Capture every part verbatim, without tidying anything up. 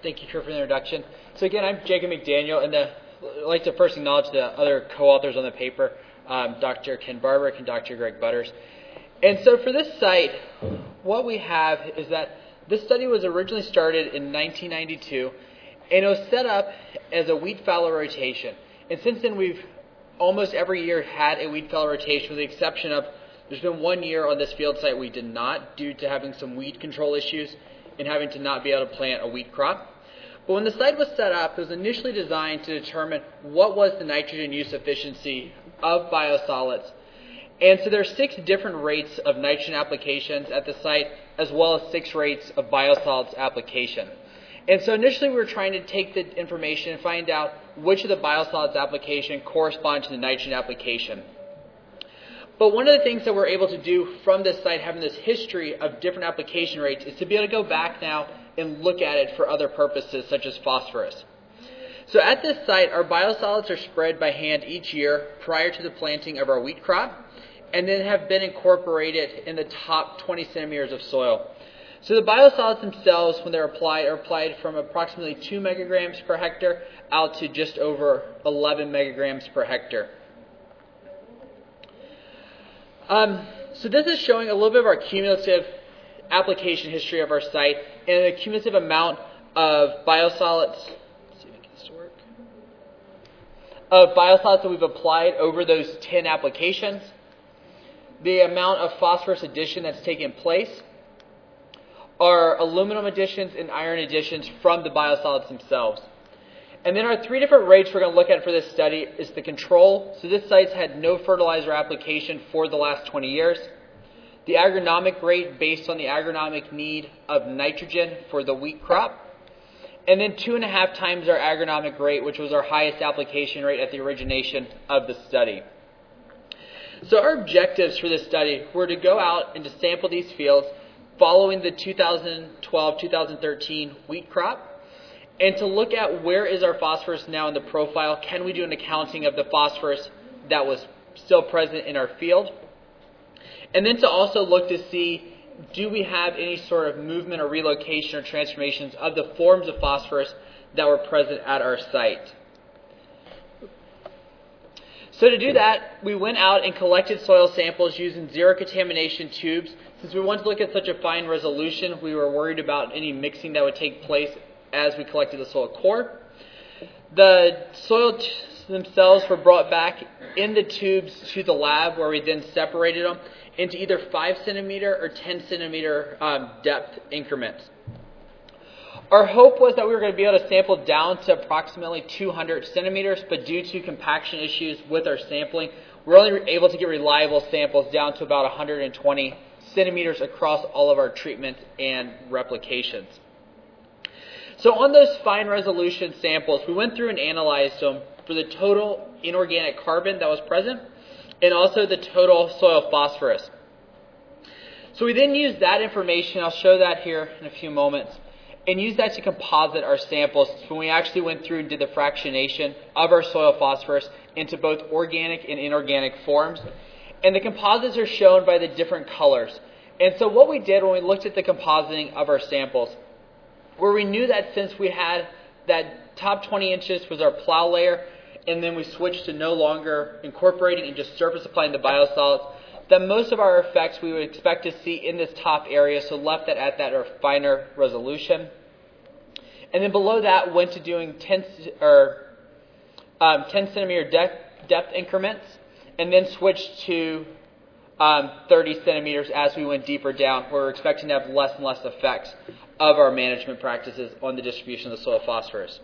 Thank you, Kurt, for the introduction. So again, I'm Jacob McDaniel, and the, I'd like to first acknowledge the other co-authors on the paper, um, Doctor Ken Barber and Doctor Greg Butters. And so for this site, what we have is that this study was originally started in nineteen ninety-two, and it was set up as a wheat fallow rotation. And since then, we've almost every year had a wheat fallow rotation, with the exception of there's been one year on this field site we did not, due to having some weed control issues and having to not be able to plant a wheat crop. But when the site was set up, it was initially designed to determine what was the nitrogen use efficiency of biosolids. And so there are six different rates of nitrogen applications at the site, as well as six rates of biosolids application. And so initially we were trying to take the information and find out which of the biosolids application correspond to the nitrogen application. But one of the things that we're able to do from this site, having this history of different application rates, is to be able to go back now and look at it for other purposes, such as phosphorus. So at this site, our biosolids are spread by hand each year prior to the planting of our wheat crop, and then have been incorporated in the top twenty centimeters of soil. So the biosolids themselves, when they're applied, are applied from approximately two megagrams per hectare out to just over eleven megagrams per hectare. Um, so this is showing a little bit of our cumulative application history of our site and the cumulative amount of biosolids, let's see if I can get this to work, of biosolids that we've applied over those ten applications, the amount of phosphorus addition that's taken place, our aluminum additions and iron additions from the biosolids themselves. And then our three different rates we're going to look at for this study is the control. So this site's had no fertilizer application for the last twenty years. The agronomic rate based on the agronomic need of nitrogen for the wheat crop. And then two and a half times our agronomic rate, which was our highest application rate at the origination of the study. So our objectives for this study were to go out and to sample these fields following the two thousand twelve two thousand thirteen wheat crop, and to look at where is our phosphorus now in the profile. Can we do an accounting of the phosphorus that was still present in our field? And then to also look to see, do we have any sort of movement or relocation or transformations of the forms of phosphorus that were present at our site? So to do that, we went out and collected soil samples using zero contamination tubes. Since we wanted to look at such a fine resolution, we were worried about any mixing that would take place as we collected the soil core. The soil t- themselves were brought back in the tubes to the lab, where we then separated them into either five centimeter or ten centimeter um, depth increments. Our hope was that we were going to be able to sample down to approximately two hundred centimeters, but due to compaction issues with our sampling, we're only able to get reliable samples down to about one hundred twenty centimeters across all of our treatment and replications. So on those fine resolution samples, we went through and analyzed them for the total inorganic carbon that was present and also the total soil phosphorus. So we then used that information, I'll show that here in a few moments, and use that to composite our samples when we actually went through and did the fractionation of our soil phosphorus into both organic and inorganic forms. And the composites are shown by the different colors. And so what we did when we looked at the compositing of our samples, where we knew that since we had that top twenty inches was our plow layer, and then we switched to no longer incorporating and just surface applying the biosolids, that most of our effects we would expect to see in this top area, so left that at that or finer resolution. And then below that went to doing ten or um, ten centimeter depth, depth increments, and then switched to um, thirty centimeters as we went deeper down, where we're expecting to have less and less effects of our management practices on the distribution of the soil phosphorus.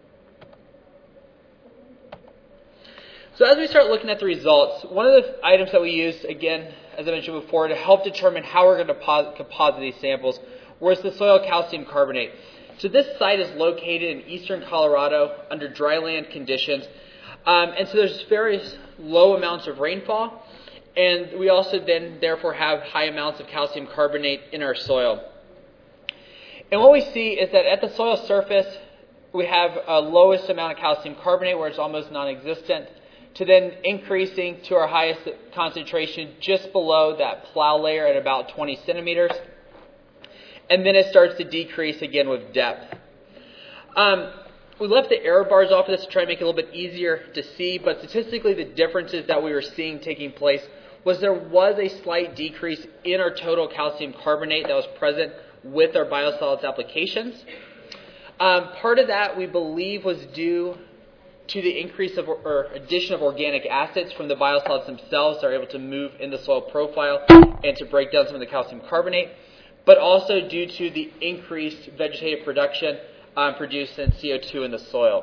So as we start looking at the results, one of the items that we used, again, as I mentioned before, to help determine how we're going to composite these samples was the soil calcium carbonate. So this site is located in eastern Colorado under dryland conditions. Um, and so there's very low amounts of rainfall. And we also then therefore have high amounts of calcium carbonate in our soil. And what we see is that at the soil surface, we have a lowest amount of calcium carbonate where it's almost non-existent, to then increasing to our highest concentration just below that plow layer at about twenty centimeters. And then it starts to decrease again with depth. Um, we left the error bars off of this to try to make it a little bit easier to see, but statistically the differences that we were seeing taking place was there was a slight decrease in our total calcium carbonate that was present with our biosolids applications. Um, part of that we believe was due to the increase of or addition of organic acids from the biosolids themselves that are able to move in the soil profile and to break down some of the calcium carbonate, but also due to the increased vegetative production um, produced in C O two in the soil.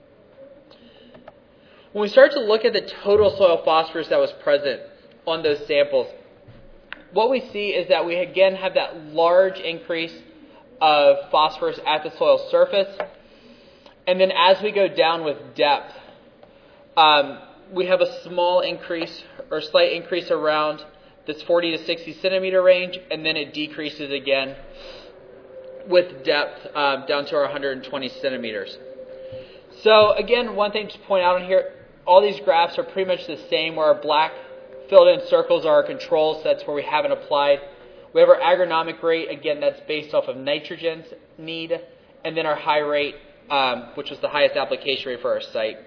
When we start to look at the total soil phosphorus that was present on those samples, what we see is that we again have that large increase of phosphorus at the soil surface. And then as we go down with depth, um, we have a small increase or slight increase around this forty to sixty centimeter range, and then it decreases again with depth um, down to our one hundred twenty centimeters. So again, one thing to point out on here, all these graphs are pretty much the same, where our black filled in circles are our controls. That's where we haven't applied. We have our agronomic rate, again, that's based off of nitrogen's need, and then our high rate, um, which was the highest application rate for our site.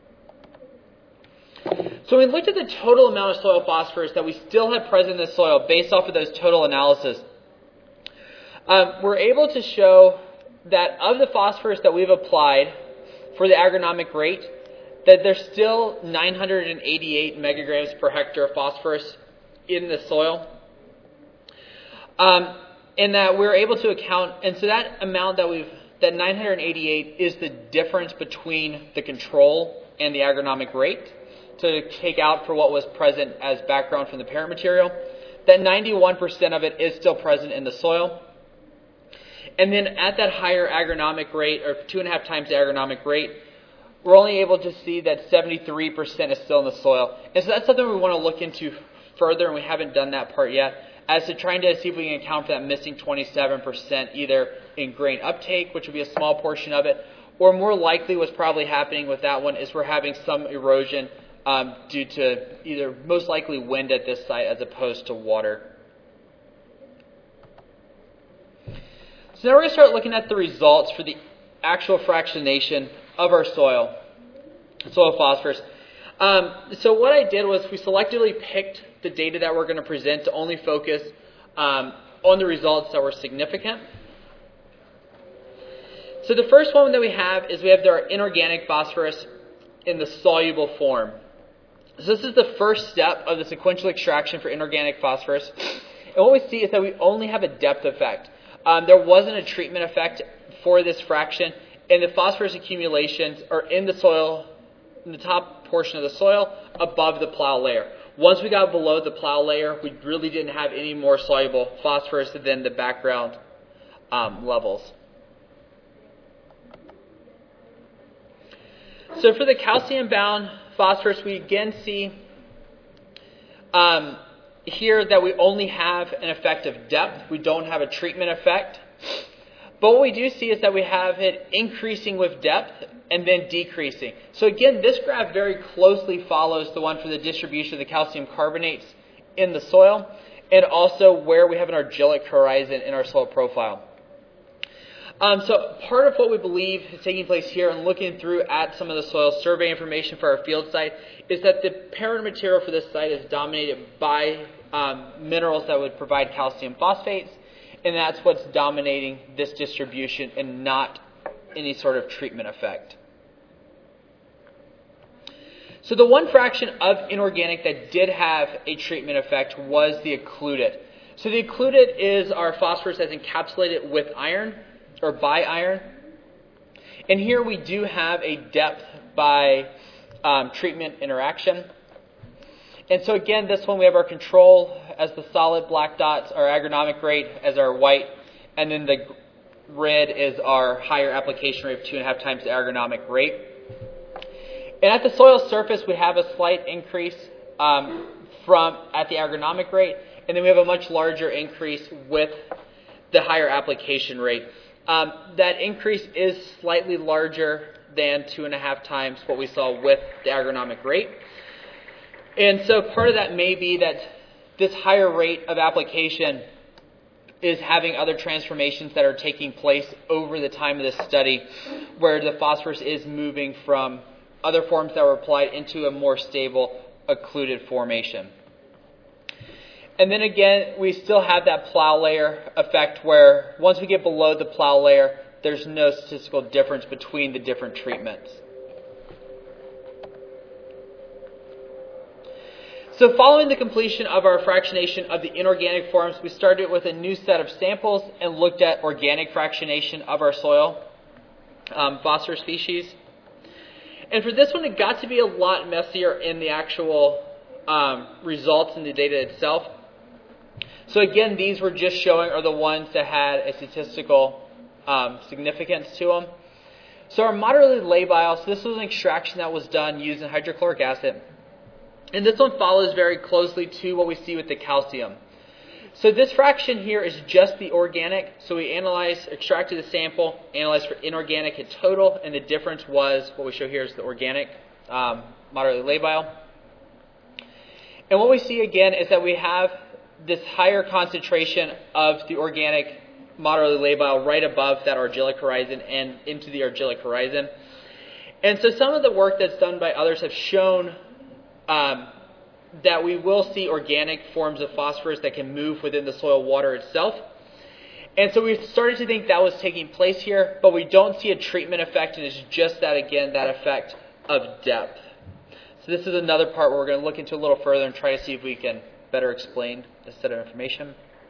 So we looked at the total amount of soil phosphorus that we still have present in the soil based off of those total analysis. Um, we're able to show that of the phosphorus that we've applied for the agronomic rate, that there's still nine hundred eighty-eight megagrams per hectare of phosphorus in the soil. Um, and that we're able to account, and so that amount that we've, that nine hundred eighty-eight is the difference between the control and the agronomic rate, to take out for what was present as background from the parent material. That ninety-one percent of it is still present in the soil. And then at that higher agronomic rate, or two and a half times the agronomic rate, we're only able to see that seventy-three percent is still in the soil. And so that's something we want to look into further, and we haven't done that part yet, as to trying to see if we can account for that missing twenty-seven percent either in grain uptake, which would be a small portion of it, or more likely what's probably happening with that one is we're having some erosion um, due to either most likely wind at this site as opposed to water. So now we're going to start looking at the results for the actual fractionation of our soil, soil phosphorus. Um, so what I did was we selectively picked the data that we're going to present to only focus um, on the results that were significant. So the first one that we have is we have our inorganic phosphorus in the soluble form. So this is the first step of the sequential extraction for inorganic phosphorus. And what we see is that we only have a depth effect. Um, there wasn't a treatment effect for this fraction, and the phosphorus accumulations are in the soil, in the top portion of the soil, above the plow layer. Once we got below the plow layer, we really didn't have any more soluble phosphorus than the background um, levels. So for the calcium-bound phosphorus, we again see um, here that we only have an effect of depth. We don't have a treatment effect. But what we do see is that we have it increasing with depth and then decreasing. So again, this graph very closely follows the one for the distribution of the calcium carbonates in the soil, and also where we have an argillic horizon in our soil profile. Um, so part of what we believe is taking place here and looking through at some of the soil survey information for our field site is that the parent material for this site is dominated by um, minerals that would provide calcium phosphates, and that's what's dominating this distribution and not any sort of treatment effect. So the one fraction of inorganic that did have a treatment effect was the occluded. So the occluded is our phosphorus that's encapsulated with iron, or by iron. And here we do have a depth by um, treatment interaction. And so again, this one we have our control as the solid black dots, our agronomic rate as our white, and then the red is our higher application rate of two and a half times the agronomic rate. And at the soil surface, we have a slight increase um, from at the agronomic rate, and then we have a much larger increase with the higher application rate. Um, that increase is slightly larger than two and a half times what we saw with the agronomic rate. And so part of that may be that this higher rate of application is having other transformations that are taking place over the time of this study, where the phosphorus is moving from other forms that were applied into a more stable occluded formation. And then again, we still have that plow layer effect where once we get below the plow layer, there's no statistical difference between the different treatments. So following the completion of our fractionation of the inorganic forms, we started with a new set of samples and looked at organic fractionation of our soil um, phosphorus species. And for this one, it got to be a lot messier in the actual um, results in the data itself. So again, these were just showing are the ones that had a statistical um, significance to them. So our moderately labile, so this was an extraction that was done using hydrochloric acid. And this one follows very closely to what we see with the calcium. So this fraction here is just the organic. So we analyzed, extracted the sample, analyzed for inorganic and total, and the difference was, what we show here is the organic, um, moderately labile. And what we see again is that we have this higher concentration of the organic moderately labile right above that argillic horizon and into the argillic horizon. And so some of the work that's done by others have shown um, that we will see organic forms of phosphorus that can move within the soil water itself. And so we started to think that was taking place here, but we don't see a treatment effect, and it's just that, again, that effect of depth. So this is another part where we're going to look into a little further and try to see if we can better explain this set of information.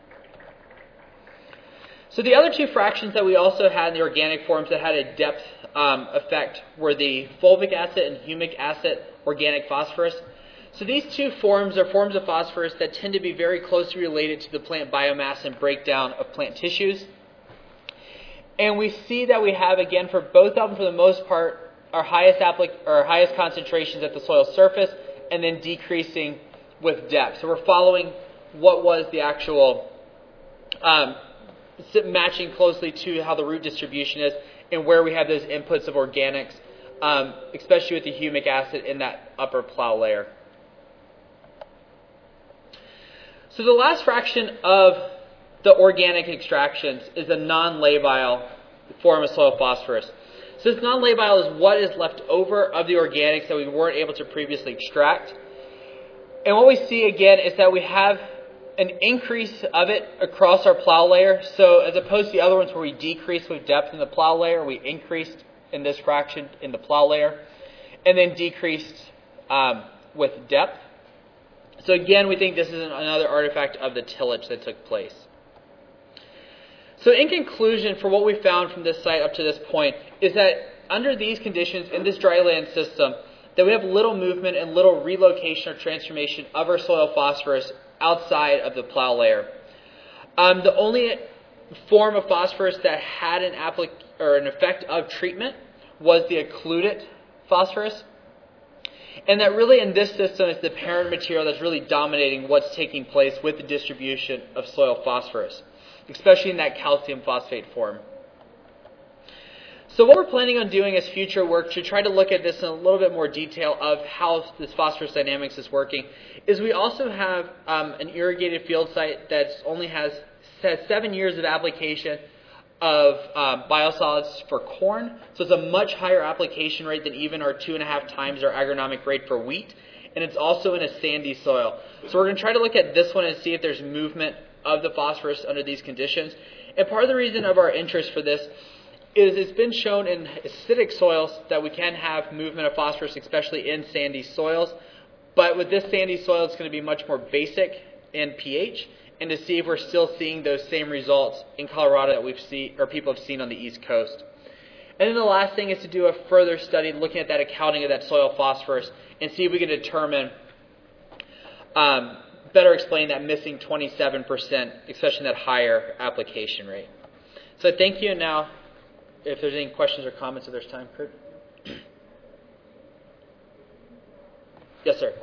So the other two fractions that we also had in the organic forms that had a depth um, effect were the fulvic acid and humic acid organic phosphorus. So these two forms are forms of phosphorus that tend to be very closely related to the plant biomass and breakdown of plant tissues. And we see that we have, again, for both of them, for the most part, our highest applic- or our highest concentrations at the soil surface and then decreasing with depth. So we're following what was the actual um, matching closely to how the root distribution is and where we have those inputs of organics, um, especially with the humic acid in that upper plow layer. So the last fraction of the organic extractions is a non-labile form of soil phosphorus. So this non-labile is what is left over of the organics that we weren't able to previously extract. And what we see again is that we have an increase of it across our plow layer. So as opposed to the other ones where we decreased with depth in the plow layer, we increased in this fraction in the plow layer, and then decreased um, with depth. So again, we think this is another artifact of the tillage that took place. So in conclusion, for what we found from this site up to this point, is that under these conditions, in this dry land system, that we have little movement and little relocation or transformation of our soil phosphorus outside of the plow layer. Um, the only form of phosphorus that had an applic- or an effect of treatment was the occluded phosphorus. And that really in this system is the parent material that's really dominating what's taking place with the distribution of soil phosphorus, especially in that calcium phosphate form. So what we're planning on doing as future work to try to look at this in a little bit more detail of how this phosphorus dynamics is working is we also have um, an irrigated field site that only has, has seven years of application of um, biosolids for corn. So it's a much higher application rate than even our two and a half times our agronomic rate for wheat. And it's also in a sandy soil. So we're going to try to look at this one and see if there's movement of the phosphorus under these conditions. And part of the reason of our interest for this is it's been shown in acidic soils that we can have movement of phosphorus, especially in sandy soils. But with this sandy soil, it's going to be much more basic in pH, and to see if we're still seeing those same results in Colorado that we've seen or people have seen on the East Coast. And then the last thing is to do a further study looking at that accounting of that soil phosphorus and see if we can determine, um, better explain that missing twenty-seven percent, especially in that higher application rate. So thank you, and now if there's any questions or comments, if there's time, Kurt. Yes, sir.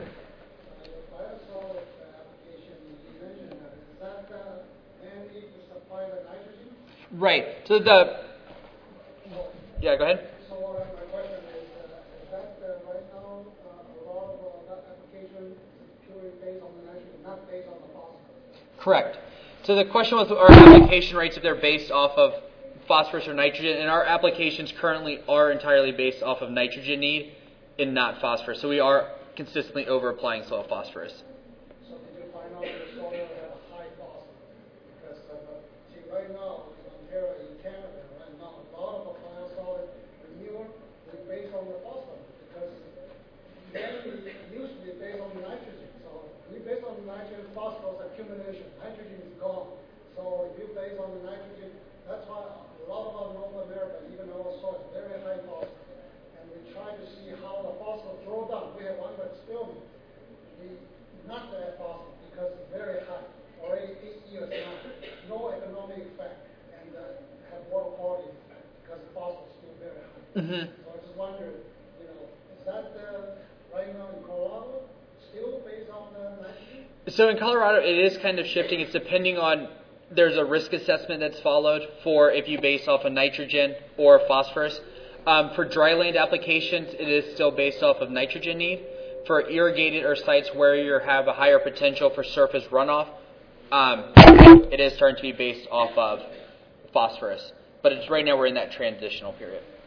Right. So the yeah, go ahead. So uh, my question is, uh, is that uh, right now uh, a lot of uh, that application is purely based on the nitrogen, not based on the phosphorus? Correct. So the question was our application rates, if they're based off of phosphorus or nitrogen, and our applications currently are entirely based off of nitrogen need and not phosphorus. So we are consistently over applying soil phosphorus. So did you find out the soil had a high phosphorus? Because uh, see, right now in Ontario, in Canada, right now, a lot of the biosolids renewal is based on the phosphorus because mainly it used to be based on nitrogen. So we based on nitrogen phosphorus accumulation. Nitrogen is gone. So if you base on the nitrogen, that's why a lot of our North America, even our soil, very high phosphorus. And we try to see how the phosphorus draw down. We have one experiment. We not that phosphorus because it's very high. Already eight years now. No economic effect and uh, have water quality effect because the phosphorus is still very high. Mm-hmm. So I just wonder, you know, is that uh, right now in Colorado still based on the nitrogen? So in Colorado, it is kind of shifting. It's depending on, there's a risk assessment that's followed for if you base off of nitrogen or phosphorus. Um, for dry land applications, it is still based off of nitrogen need. For irrigated or sites where you have a higher potential for surface runoff, um, it is starting to be based off of phosphorus. But it's right now we're in that transitional period.